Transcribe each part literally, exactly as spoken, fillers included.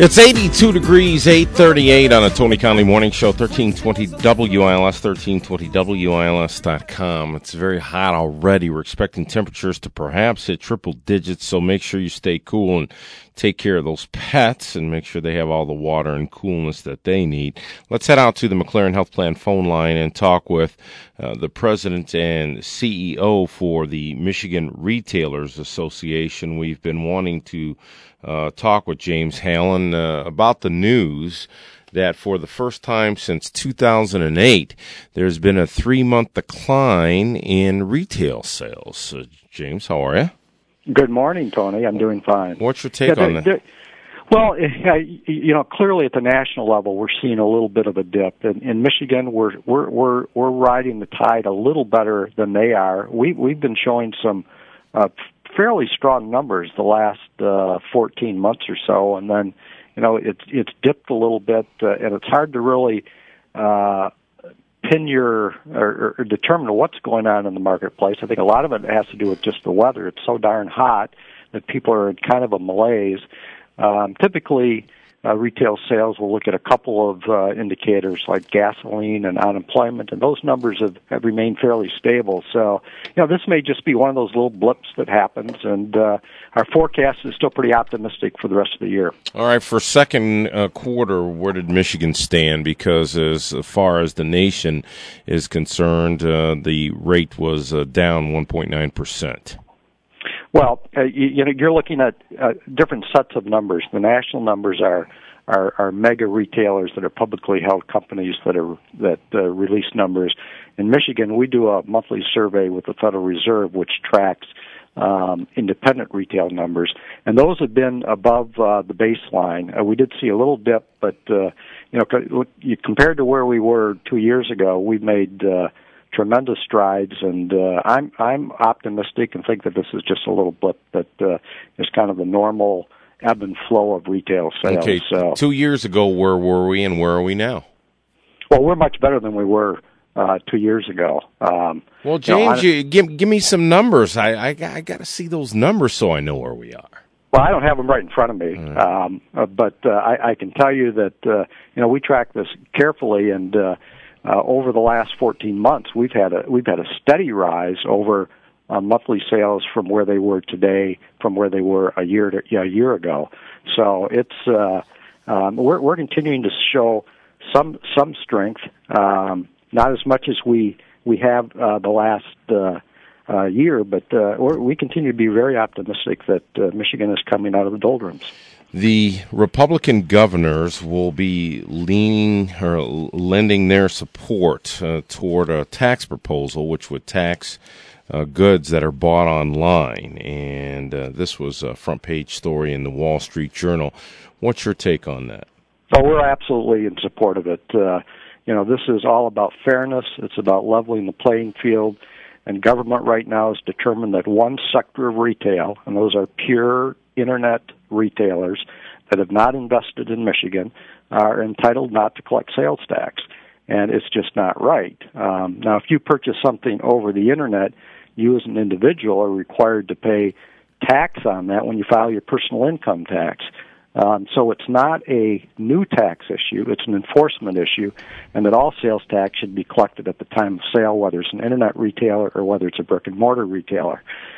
It's eighty-two degrees, eight thirty-eight on a Tony Conley Morning Show, thirteen twenty W I L S, thirteen twenty W I L S dot com. It's very hot already. We're expecting temperatures to perhaps hit triple digits, so make sure you stay cool and take care of those pets and make sure they have all the water and coolness that they need. Let's head out to the McLaren Health Plan phone line and talk with uh, the president and C E O for the Michigan Retailers Association. We've been wanting to uh, talk with James Hallen uh, about the news that for the first time since two thousand eight, there's been a three-month decline in retail sales. Uh, James, how are you? Good morning, Tony. I'm doing fine. What's your take yeah, on that? Well, you know, clearly at the national level, we're seeing a little bit of a dip. In, in Michigan, we're we're we're we're riding the tide a little better than they are. We we've been showing some uh, fairly strong numbers the last uh, fourteen months or so, and then you know it's it's dipped a little bit, uh, and it's hard to really uh, pin your or, or determine what's going on in the marketplace. I think a lot of it has to do with just the weather. It's so darn hot that people are in kind of a malaise. Um, typically, uh, retail sales will look at a couple of uh, indicators like gasoline and unemployment, and those numbers have, have remained fairly stable. So, you know, this may just be one of those little blips that happens, and uh, our forecast is still pretty optimistic for the rest of the year. All right, for second uh, quarter, where did Michigan stand? Because as far as the nation is concerned, uh, the rate was uh, down one point nine percent. Well, uh, you, you know, you're looking at uh, different sets of numbers. The national numbers are, are are mega retailers that are publicly held companies that are that uh, release numbers. In Michigan, we do a monthly survey with the Federal Reserve, which tracks um, independent retail numbers, and those have been above uh, the baseline. Uh, we did see a little dip, but uh, you know, co- compared to where we were two years ago, we've made uh, tremendous strides, and uh, I'm I'm optimistic and think that this is just a little blip that uh, is kind of the normal ebb and flow of retail sales. Okay, so, two years ago, where were we and where are we now? Well, we're much better than we were uh, two years ago. Um, well, James, you know, you, give give me some numbers. I I, I got to see those numbers so I know where we are. Well, I don't have them right in front of me, mm. um, uh, but uh, I, I can tell you that uh, you know we track this carefully, and uh, Uh, over the last fourteen months, we've had a we've had a steady rise over uh, monthly sales from where they were today, from where they were a year to, yeah, a year ago. So it's uh, um, we're we're continuing to show some some strength, um, not as much as we we have uh, the last uh, uh, year, but uh, we're, we continue to be very optimistic that uh, Michigan is coming out of the doldrums. The Republican governors will be leaning or lending their support uh, toward a tax proposal which would tax uh, goods that are bought online. And uh, this was a front page story in the Wall Street Journal. What's your take on that? Oh, we're absolutely in support of it. Uh, you know, this is all about fairness. It's about leveling the playing field. And government right now has determined that one sector of retail, and those are pure Internet retailers that have not invested in Michigan, are entitled not to collect sales tax. And it's just not right. Um, now, if you purchase something over the Internet, you as an individual are required to pay tax on that when you file your personal income tax. Um, so it's not a new tax issue, it's an enforcement issue, and that all sales tax should be collected at the time of sale, whether it's an Internet retailer or whether it's a brick-and-mortar retailer.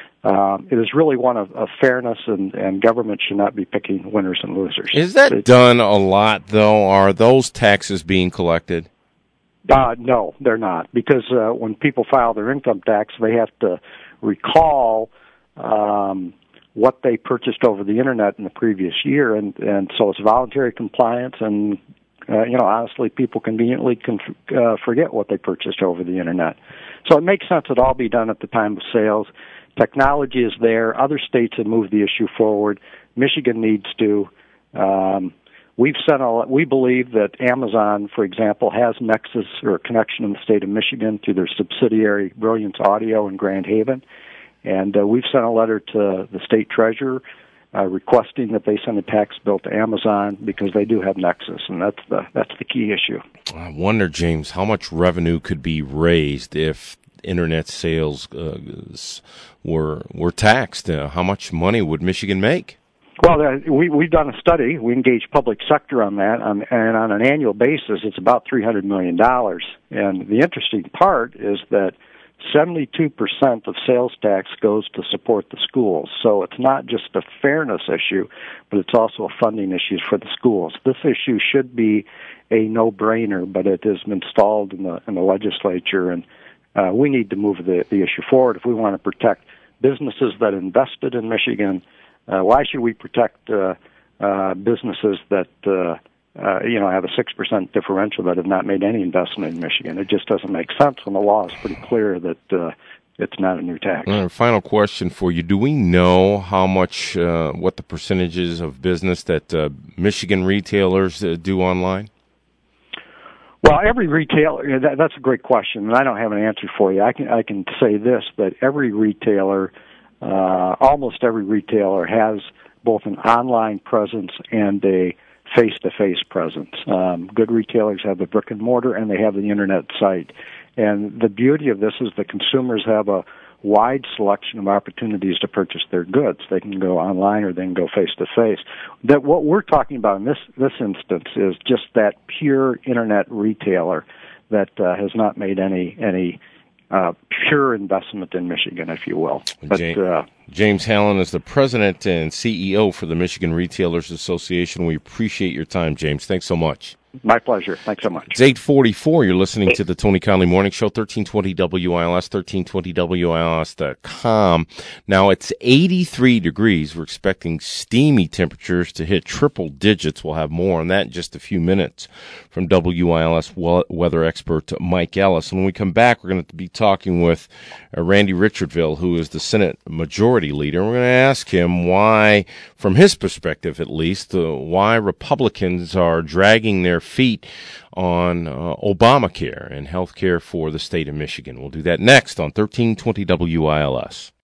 Um, it is really one of, of fairness, and, and government should not be picking winners and losers. Is that it's, done a lot, though? Are those taxes being collected? Uh, no, they're not, because uh, when people file their income tax, they have to recall um, what they purchased over the Internet in the previous year, and, and so it's voluntary compliance, and, uh, you know, honestly, people conveniently conf- uh, forget what they purchased over the Internet. So it makes sense it all be done at the time of sales. Technology is there. Other states have moved the issue forward. Michigan needs to. Um, we've sent a, we believe that Amazon, for example, has nexus or connection in the state of Michigan through their subsidiary Brilliance Audio in Grand Haven. And uh, we've sent a letter to the state treasurer uh, requesting that they send a tax bill to Amazon because they do have nexus, and that's the that's the key issue. I wonder, James, how much revenue could be raised if Internet sales uh, were were taxed? Uh, how much money would Michigan make? Well, uh, we, we've done a study. We engaged public sector on that, um, and on an annual basis, it's about three hundred million dollars. And the interesting part is that seventy-two percent of sales tax goes to support the schools. So it's not just a fairness issue, but it's also a funding issue for the schools. This issue should be a no-brainer, but it has been stalled in the, in the legislature, and uh, we need to move the, the issue forward if we want to protect businesses that invested in Michigan. Uh, why should we protect uh, uh, businesses that uh, uh, you know have a six percent differential that have not made any investment in Michigan? It just doesn't make sense when the law is pretty clear that uh, it's not a new tax. Uh, final question for you: do we know how much, uh, what the percentages of business that uh, Michigan retailers uh, do online? Well, every retailer, that, that's a great question, and I don't have an answer for you. I can I can say this, that every retailer, uh, almost every retailer has both an online presence and a face-to-face presence. Um, good retailers have the brick and mortar, and they have the internet site. And the beauty of this is the consumers have a wide selection of opportunities to purchase their goods. They can go online or they can go face-to-face. That what we're talking about in this this instance is just that pure internet retailer that uh, has not made any any uh, pure investment in Michigan, if you will. But James, uh, James Hallen is the president and C E O for the Michigan Retailers Association. We appreciate your time, James. Thanks so much. My pleasure. Thanks so much. It's eight forty-four. You're listening to the Tony Conley Morning Show, thirteen twenty W I L S, thirteen twenty W I L S dot com. Now, it's eighty-three degrees. We're expecting steamy temperatures to hit triple digits. We'll have more on that in just a few minutes from W I L S weather expert Mike Ellis. When we come back, we're going to be talking with uh, Randy Richardville, who is the Senate Majority Leader. We're going to ask him why, from his perspective at least, uh, why Republicans are dragging their feet on uh, Obamacare and health care for the state of Michigan. We'll do that next on thirteen twenty W I L S.